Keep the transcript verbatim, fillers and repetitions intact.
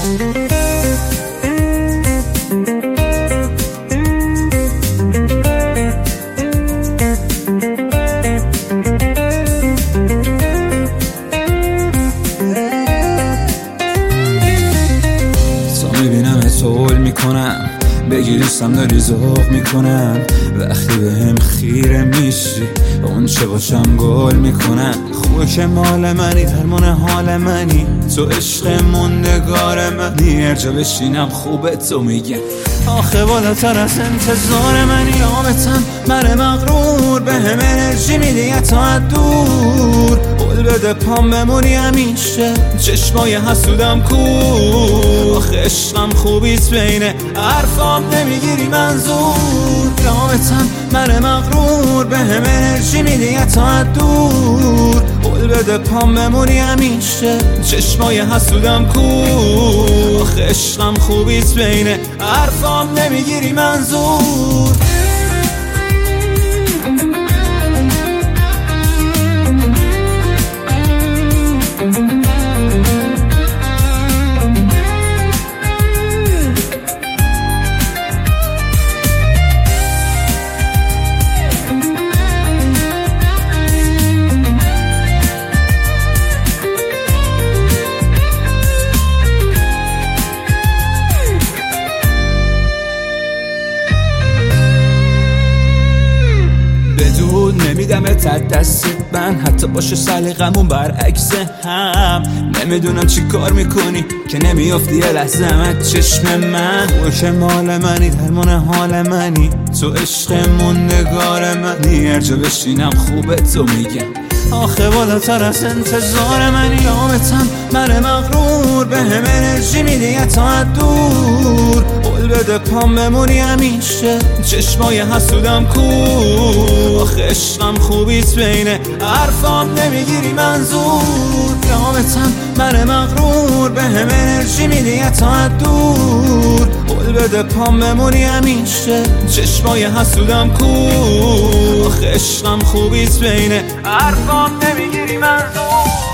سوال میکنم بگیریستم داری ذوق میکنم وقتی به هم خیره میشی اون چه باشم گل میکنم خوبه که مال منی درمون حال منی تو عشق موندگار منی هر جا بشینم خوبه تو میگم آخه بالاتر از انتظار منی آمتم من مغرور به هم انرژی میدی تا دور قول بده پام بمونی همیشه چشمای حسودم کور آخه عشقم خوبیست بینه حرفام نمیگیری منظور آمتم من مغرور به هم انرژی میدی تا دور قول بده پام بمونی همیشه چشمای حسودم کور آخه عشقم خوبیست بینه حرفام نمیگیری منظور بدون نمیدم تا دست من حتی باشه سلیقمون برعکس هم نمیدونم چی کار میکنی که نمیافتی یه لحظه من چشم من خوش مال منی درمون حال منی تو عشق موندگار منی هر جا بشینم خوبه تو میگم آخه بالاتر از انتظار منی آمتم من مغرور به هم انرژی میدی تا دور قول بده پام بمونی همیشه چشمای حسودم کور آخه عشقم خوبیست بینه حرفام نمیگیری منظور آمتم من مغرور به هم انرژی میدی تا دور قول بده پام بمونی همیشه چشمای حسودم کور آخه عشقم خوبیست بینه حرفام نمیگیری منظور